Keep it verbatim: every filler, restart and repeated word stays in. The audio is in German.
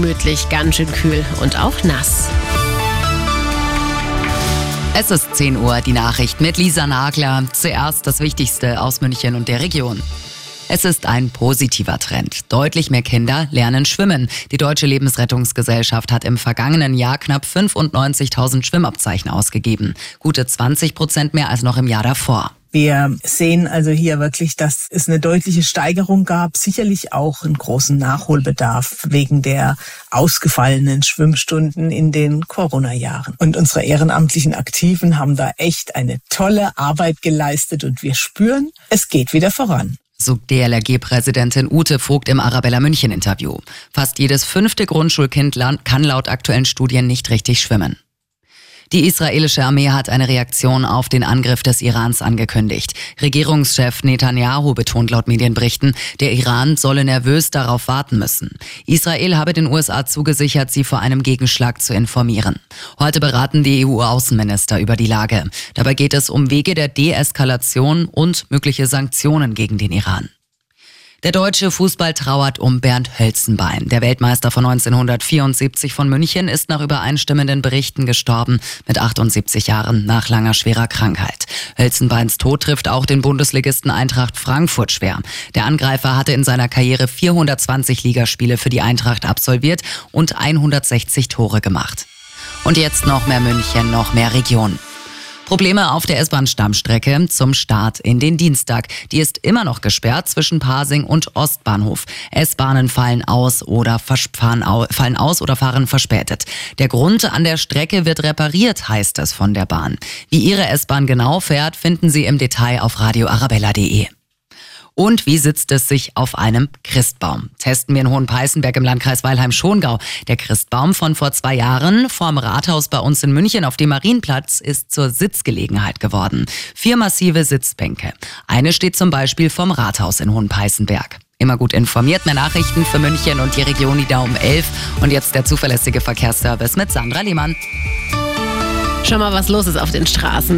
ungemütlich, ganz schön kühl und auch nass. Es ist zehn Uhr, die Nachricht mit Lisa Nagler. Zuerst das Wichtigste aus München und der Region. Es ist ein positiver Trend. Deutlich mehr Kinder lernen schwimmen. Die Deutsche Lebensrettungsgesellschaft hat im vergangenen Jahr knapp fünfundneunzigtausend Schwimmabzeichen ausgegeben. Gute zwanzig Prozent mehr als noch im Jahr davor. Wir sehen also hier wirklich, dass es eine deutliche Steigerung gab, sicherlich auch einen großen Nachholbedarf wegen der ausgefallenen Schwimmstunden in den Corona-Jahren. Und unsere ehrenamtlichen Aktiven haben da echt eine tolle Arbeit geleistet und wir spüren, es geht wieder voran. So D L R G-Präsidentin Ute Vogt im Arabella München-Interview. Fast jedes fünfte Grundschulkind kann laut aktuellen Studien nicht richtig schwimmen. Die israelische Armee hat eine Reaktion auf den Angriff des Irans angekündigt. Regierungschef Netanyahu betont laut Medienberichten, der Iran solle nervös darauf warten müssen. Israel habe den U S A zugesichert, sie vor einem Gegenschlag zu informieren. Heute beraten die E U-Außenminister über die Lage. Dabei geht es um Wege der Deeskalation und mögliche Sanktionen gegen den Iran. Der deutsche Fußball trauert um Bernd Hölzenbein. Der Weltmeister von neunzehnhundertvierundsiebzig von München ist nach übereinstimmenden Berichten gestorben, mit achtundsiebzig Jahren nach langer schwerer Krankheit. Hölzenbeins Tod trifft auch den Bundesligisten Eintracht Frankfurt schwer. Der Angreifer hatte in seiner Karriere vierhundertzwanzig Ligaspiele für die Eintracht absolviert und hundertsechzig Tore gemacht. Und jetzt noch mehr München, noch mehr Region. Probleme auf der S-Bahn-Stammstrecke zum Start in den Dienstag. Die ist immer noch gesperrt zwischen Pasing und Ostbahnhof. S-Bahnen fallen aus oder fahren fallen aus oder fahren verspätet. Der Grund: an der Strecke wird repariert, heißt es von der Bahn. Wie Ihre S-Bahn genau fährt, finden Sie im Detail auf radio arabella punkt de. Und wie sitzt es sich auf einem Christbaum? Testen wir in Hohenpeißenberg im Landkreis Weilheim-Schongau. Der Christbaum von vor zwei Jahren vorm Rathaus bei uns in München auf dem Marienplatz ist zur Sitzgelegenheit geworden. Vier massive Sitzbänke. Eine steht zum Beispiel vom Rathaus in Hohenpeißenberg. Immer gut informiert, mehr Nachrichten für München und die Region wieder um elf. Und jetzt der zuverlässige Verkehrsservice mit Sandra Lehmann. Schau mal, was los ist auf den Straßen.